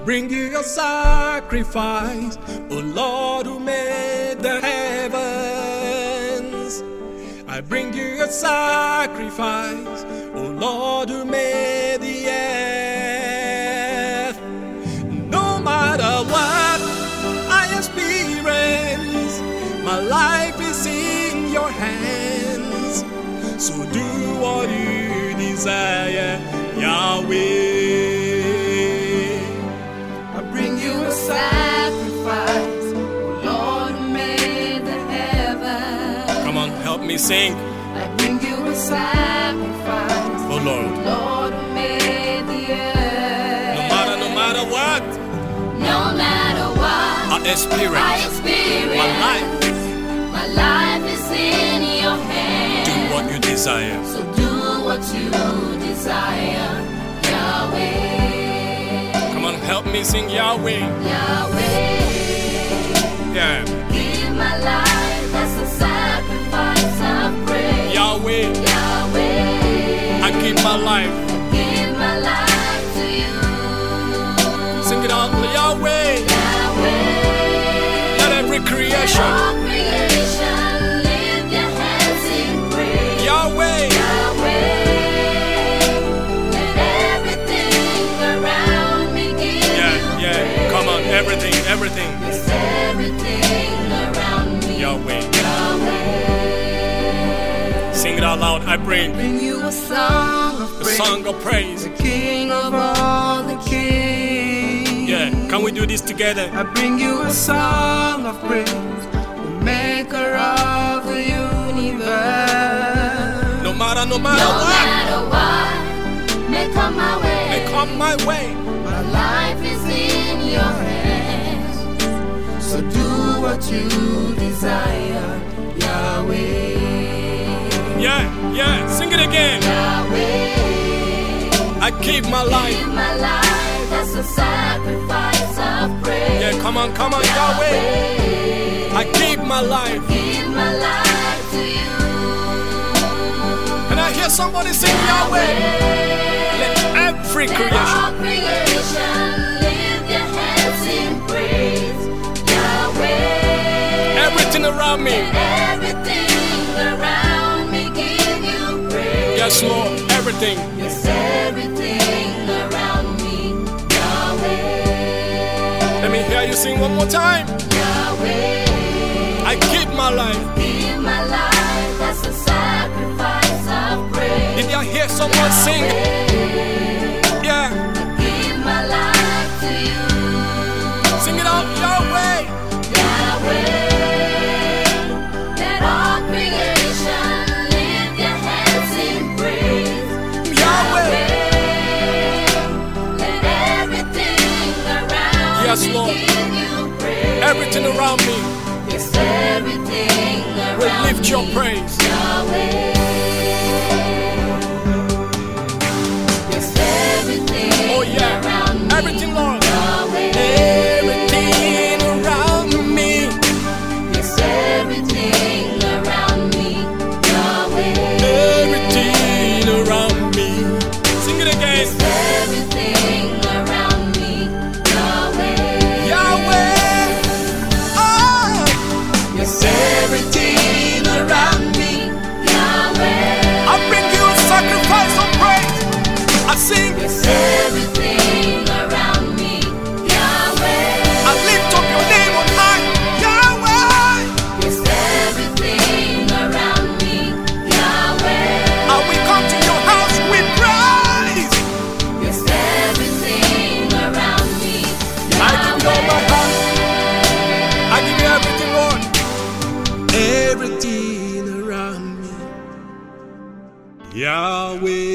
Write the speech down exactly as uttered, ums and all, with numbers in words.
bring you a sacrifice, O Lord who made the heavens. I bring you a sacrifice, O Lord who made the earth. No matter what I experience, my life is in your hands. So do what you desire, Yahweh. I bring you a sacrifice, O Lord who made the heavens. Come on, help me sing. I bring you a sacrifice, Oh Lord, Lord who made the earth. no matter, no matter what No matter what I experience, I experience, my life, my life is in your hands. do what you desire. So do what you desire, Yahweh. Come on, help me sing Yahweh. Yahweh. Yeah, Give my life as a sacrifice of praise. Yahweh, Yahweh. I give my life. Give my life to you. Sing it out, Yahweh. Yahweh. Let every creation, All creation lift their hands in praise. Yahweh, Yahweh. Let everything around me give yeah, you yeah. praise. Come on, everything, everything, Yes, everything around me. Yahweh. Yahweh. Sing it out loud. I bring Bring you a song of a praise. song of praise. The King of all the kings. Yeah, can we do this together? I bring you a song of praise, the maker of the universe. No matter, no matter No what matter what may come my way, may come my way, my life is in your hands. So do what you desire, Yahweh. yeah, yeah. Sing it again. Yahweh. I give my life. Give my life as a sacrifice of praise. Yeah, come on, come on, Yahweh. I give my life. Give my life to you. Can I hear somebody sing Yahweh? Let every Let creation, all creation lift their hands in praise. Yahweh. everything around me. Let everything around me give you praise. Yes, Lord, everything. Yes, everything around me, Yahweh. Let me hear you sing one more time. Yahweh. I give my life. Give my life as a sacrifice of praise. Did you hear someone sing? Yeah, Give my life to you, sing it out, Yahweh. Yahweh. Let all creation lift their hands in praise. Yahweh. Let everything around Yes, me Lord. give you praise. Everything around me Yes, everything around will lift your me, praise. Yahweh. Yes, everything Oh yeah, around me, everything, Lord. Yahweh. Everything around me. Yes, everything around me, Yahweh. Everything around me. Sing it again. Everything around me, Yahweh. Yahweh. Oh, Yes, everything around me, Yahweh. I bring you a sacrifice of praise. I sing. Yes, everything around me, Yahweh. I lift up your name on high. Yahweh. Yes, everything around me, Yahweh. And we come to your house with praise. Yes, everything around me, I give you all my heart. I give you everything, Lord. Everything around me. Yahweh.